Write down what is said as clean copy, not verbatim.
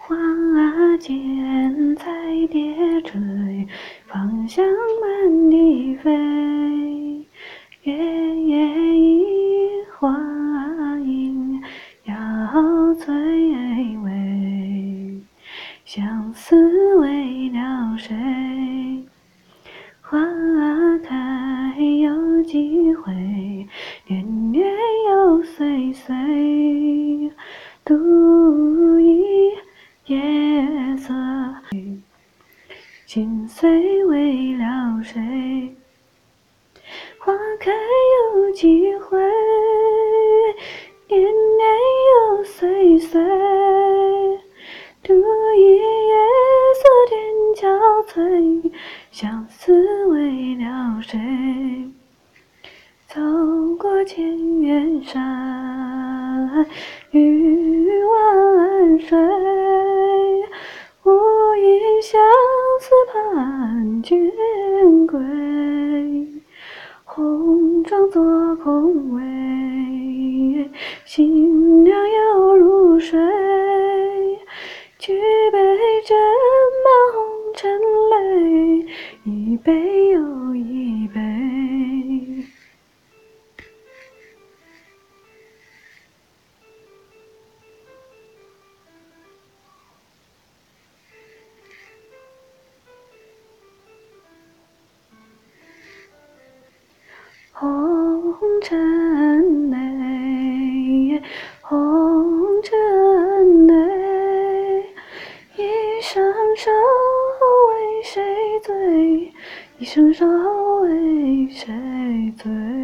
花间彩蝶追，芳香满地飞。月夜移花影，摇翠微。相思为了谁？花开有几回，年年又岁岁。独倚夜色，心碎为了谁？花开有几回，年年又岁岁。独倚夜色天憔悴，相思为了谁？走过千源山，欲万水，无因相思盼君归。红妆作空位，新娘又入睡。举杯斟满红尘泪，一杯又一杯。红尘泪，红尘泪，一生愁为谁醉？一生愁为谁醉？